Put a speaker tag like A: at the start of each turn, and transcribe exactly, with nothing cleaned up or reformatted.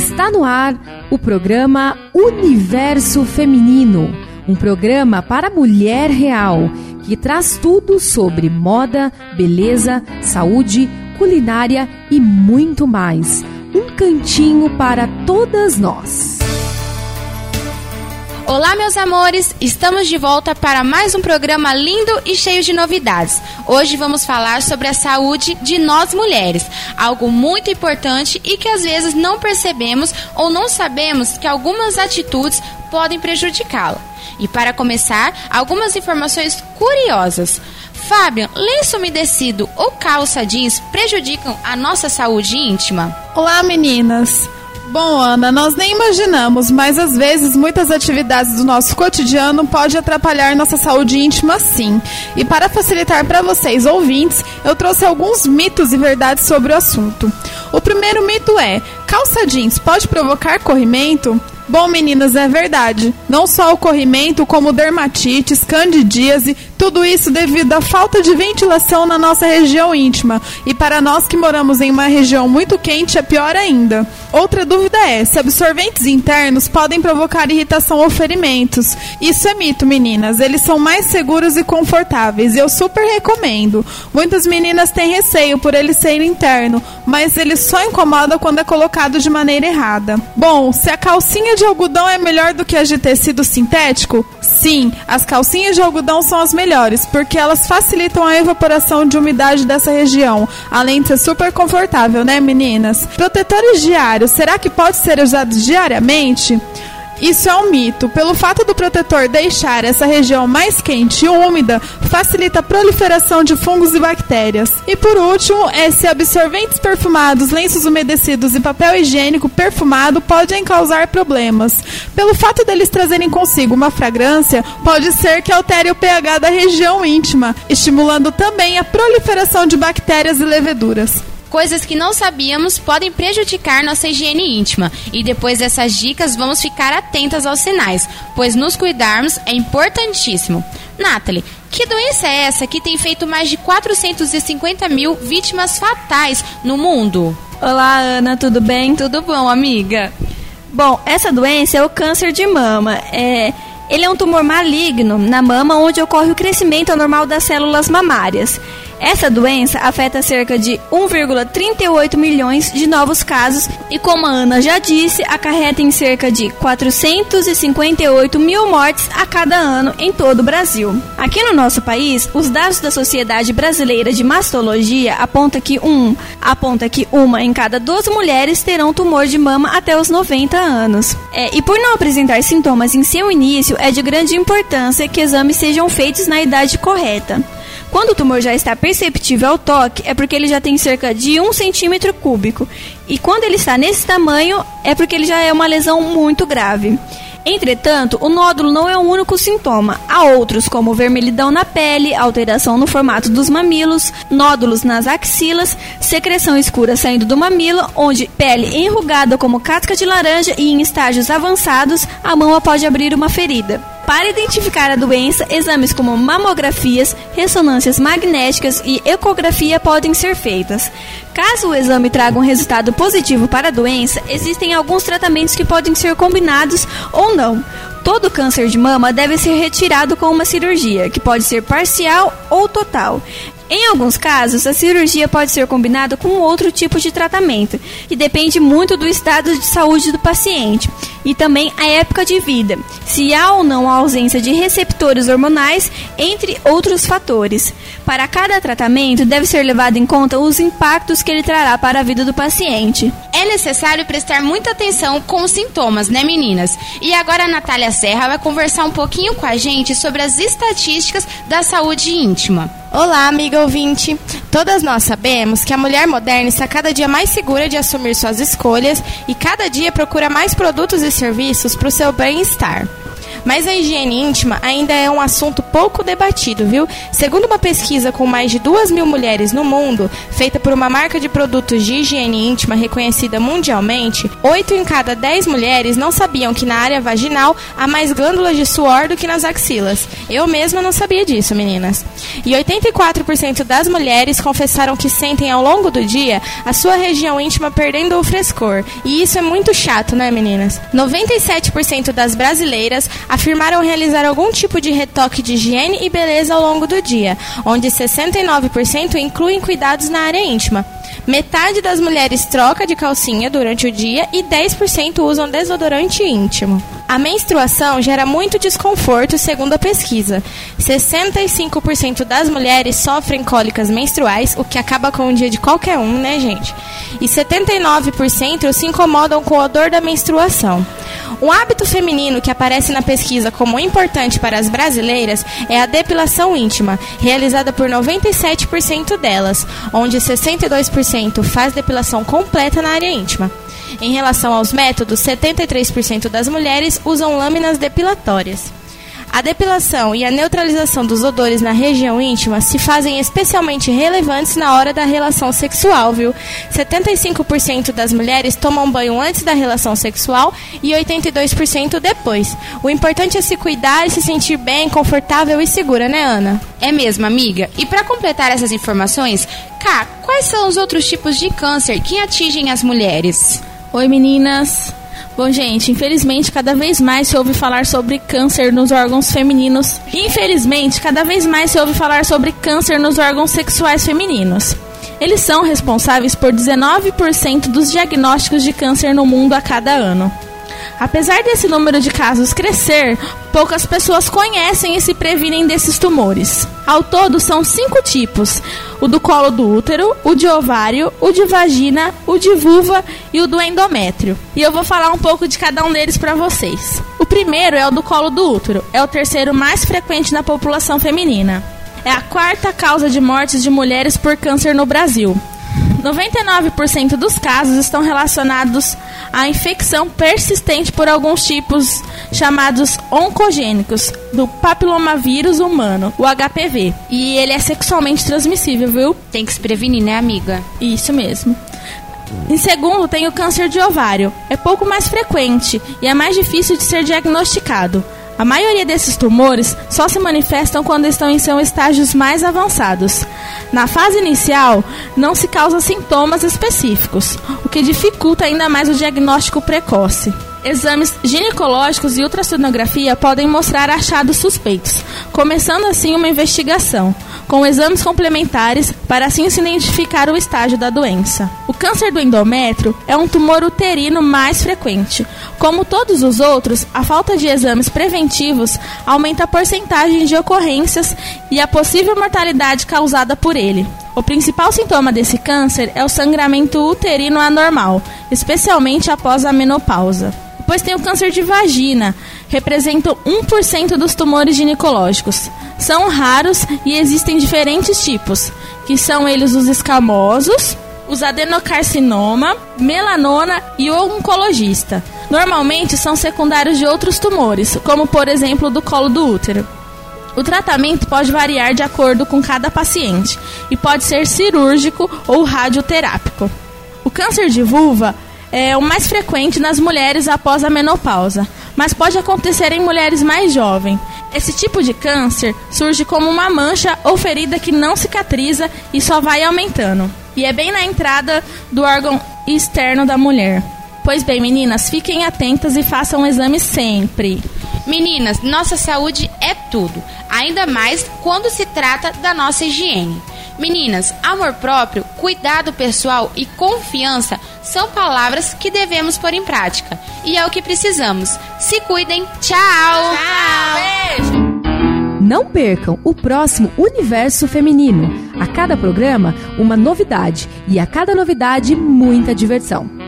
A: Está no ar o programa Universo Feminino, um programa para a mulher real, que traz tudo sobre moda, beleza, saúde, culinária e muito mais. Um cantinho para todas nós.
B: Olá, meus amores! Estamos de volta para mais um programa lindo e cheio de novidades. Hoje vamos falar sobre a saúde de nós mulheres, algo muito importante e que às vezes não percebemos ou não sabemos que algumas atitudes podem prejudicá-la. E para começar, algumas informações curiosas. Fábio, lenço umedecido ou calça jeans prejudicam a nossa saúde íntima?
C: Olá, meninas! Bom, Ana, nós nem imaginamos, mas às vezes muitas atividades do nosso cotidiano podem atrapalhar nossa saúde íntima, sim. E para facilitar para vocês, ouvintes, eu trouxe alguns mitos e verdades sobre o assunto. O primeiro mito é: calça jeans pode provocar corrimento? Bom, meninas, é verdade. Não só o corrimento, como dermatites, candidíase, tudo isso devido à falta de ventilação na nossa região íntima. E para nós que moramos em uma região muito quente, é pior ainda. Outra dúvida é se absorventes internos podem provocar irritação ou ferimentos. Isso é mito, meninas. Eles são mais seguros e confortáveis e eu super recomendo. Muitas meninas têm receio por ele ser interno, mas ele só incomoda quando é colocado de maneira errada. Bom, se a calcinha de algodão é melhor do que as de tecido sintético? Sim, as calcinhas de algodão são as melhores, porque elas facilitam a evaporação de umidade dessa região, além de ser super confortável, né, meninas? Protetores diários, será que pode ser usado diariamente? Isso é um mito. Pelo fato do protetor deixar essa região mais quente e úmida, facilita a proliferação de fungos e bactérias. E por último, é se absorventes perfumados, lenços umedecidos e papel higiênico perfumado podem causar problemas. Pelo fato deles trazerem consigo uma fragrância, pode ser que altere o pH da região íntima, estimulando também a proliferação de bactérias e leveduras.
B: Coisas que não sabíamos podem prejudicar nossa higiene íntima. E depois dessas dicas, vamos ficar atentas aos sinais, pois nos cuidarmos é importantíssimo. Nathalie, que doença é essa que tem feito mais de quatrocentos e cinquenta mil vítimas fatais no mundo?
D: Olá, Ana, tudo bem?
B: Tudo bom, amiga?
D: Bom, essa doença é o câncer de mama. É... Ele é um tumor maligno na mama onde ocorre o crescimento anormal das células mamárias. Essa doença afeta cerca de um vírgula trinta e oito milhões de novos casos e, como a Ana já disse, acarreta em cerca de quatrocentos e cinquenta e oito mil mortes a cada ano em todo o Brasil. Aqui no nosso país, os dados da Sociedade Brasileira de Mastologia apontam que, um, aponta que uma em cada doze mulheres terão tumor de mama até os noventa anos. É, e por não apresentar sintomas em seu início, é de grande importância que exames sejam feitos na idade correta. Quando o tumor já está perceptível ao toque, é porque ele já tem cerca de um centímetro cúbico. E quando ele está nesse tamanho, é porque ele já é uma lesão muito grave. Entretanto, o nódulo não é o único sintoma. Há outros, como vermelhidão na pele, alteração no formato dos mamilos, nódulos nas axilas, secreção escura saindo do mamilo, onde pele enrugada como casca de laranja e em estágios avançados, a mama pode abrir uma ferida. Para identificar a doença, exames como mamografias, ressonâncias magnéticas e ecografia podem ser feitas. Caso o exame traga um resultado positivo para a doença, existem alguns tratamentos que podem ser combinados ou não. Todo câncer de mama deve ser retirado com uma cirurgia, que pode ser parcial ou total. Em alguns casos, a cirurgia pode ser combinada com outro tipo de tratamento, que depende muito do estado de saúde do paciente e também a época de vida, se há ou não a ausência de receptores hormonais, entre outros fatores. Para cada tratamento, deve ser levado em conta os impactos que ele trará para a vida do paciente.
B: É necessário prestar muita atenção com os sintomas, né, meninas? E agora a Natália Serra vai conversar um pouquinho com a gente sobre as estatísticas da saúde íntima.
E: Olá, amiga ouvinte! Todas nós sabemos que a mulher moderna está cada dia mais segura de assumir suas escolhas e cada dia procura mais produtos e serviços para o seu bem-estar. Mas a higiene íntima ainda é um assunto pouco debatido, viu? Segundo uma pesquisa com mais de duas mil mulheres no mundo, feita por uma marca de produtos de higiene íntima reconhecida mundialmente, oito em cada dez mulheres não sabiam que na área vaginal há mais glândulas de suor do que nas axilas. Eu mesma não sabia disso, meninas. E oitenta e quatro por cento das mulheres confessaram que sentem ao longo do dia a sua região íntima perdendo o frescor. E isso é muito chato, né, meninas? noventa e sete por cento das brasileiras afirmaram realizar algum tipo de retoque de higiene e beleza ao longo do dia, onde sessenta e nove por cento incluem cuidados na área íntima. Metade das mulheres troca de calcinha durante o dia e dez por cento usam desodorante íntimo. A menstruação gera muito desconforto, segundo a pesquisa. sessenta e cinco por cento das mulheres sofrem cólicas menstruais, o que acaba com o dia de qualquer um, né, gente? E setenta e nove por cento se incomodam com o odor da menstruação. Um hábito feminino que aparece na pesquisa como importante para as brasileiras é a depilação íntima, realizada por noventa e sete por cento delas, onde sessenta e dois por cento faz depilação completa na área íntima. Em relação aos métodos, setenta e três por cento das mulheres usam lâminas depilatórias. A depilação e a neutralização dos odores na região íntima se fazem especialmente relevantes na hora da relação sexual, viu? setenta e cinco por cento das mulheres tomam banho antes da relação sexual e oitenta e dois por cento depois. O importante é se cuidar e se sentir bem, confortável e segura, né, Ana?
B: É mesmo, amiga. E para completar essas informações, Cá, quais são os outros tipos de câncer que atingem as mulheres?
F: Oi, meninas. Bom, gente, infelizmente, cada vez mais se ouve falar sobre câncer nos órgãos femininos. Infelizmente, cada vez mais se ouve falar sobre câncer nos órgãos sexuais femininos. Eles são responsáveis por dezenove por cento dos diagnósticos de câncer no mundo a cada ano. Apesar desse número de casos crescer, poucas pessoas conhecem e se previnem desses tumores. Ao todo, são cinco tipos: o do colo do útero, o de ovário, o de vagina, o de vulva e o do endométrio. E eu vou falar um pouco de cada um deles para vocês. O primeiro é o do colo do útero, é o terceiro mais frequente na população feminina. É a quarta causa de mortes de mulheres por câncer no Brasil. noventa e nove por cento dos casos estão relacionados à infecção persistente por alguns tipos chamados oncogênicos do papilomavírus humano, o H P V. E ele é sexualmente transmissível, viu?
B: Tem que se prevenir, né, amiga?
F: Isso mesmo. Em segundo, tem o câncer de ovário. É pouco mais frequente e é mais difícil de ser diagnosticado. A maioria desses tumores só se manifestam quando estão em seus estágios mais avançados. Na fase inicial, não se causa sintomas específicos, o que dificulta ainda mais o diagnóstico precoce. Exames ginecológicos e ultrassonografia podem mostrar achados suspeitos, começando assim uma investigação, com exames complementares para assim se identificar o estágio da doença. O câncer do endométrio é um tumor uterino mais frequente. Como todos os outros, a falta de exames preventivos aumenta a porcentagem de ocorrências e a possível mortalidade causada por ele. O principal sintoma desse câncer é o sangramento uterino anormal, especialmente após a menopausa. Depois tem o câncer de vagina, representam um por cento dos tumores ginecológicos. São raros e existem diferentes tipos, que são eles os escamosos, os adenocarcinoma, melanoma e o oncologista. Normalmente são secundários de outros tumores, como por exemplo do colo do útero. O tratamento pode variar de acordo com cada paciente e pode ser cirúrgico ou radioterápico. O câncer de vulva é o mais frequente nas mulheres após a menopausa, mas pode acontecer em mulheres mais jovens. Esse tipo de câncer surge como uma mancha ou ferida que não cicatriza e só vai aumentando. E é bem na entrada do órgão externo da mulher. Pois bem, meninas, fiquem atentas e façam exames sempre.
B: Meninas, nossa saúde é tudo, ainda mais quando se trata da nossa higiene. Meninas, amor próprio, cuidado pessoal e confiança são palavras que devemos pôr em prática. E é o que precisamos. Se cuidem. Tchau!
E: Tchau!
B: Beijo!
A: Não percam o próximo Universo Feminino. A cada programa, uma novidade. E a cada novidade, muita diversão.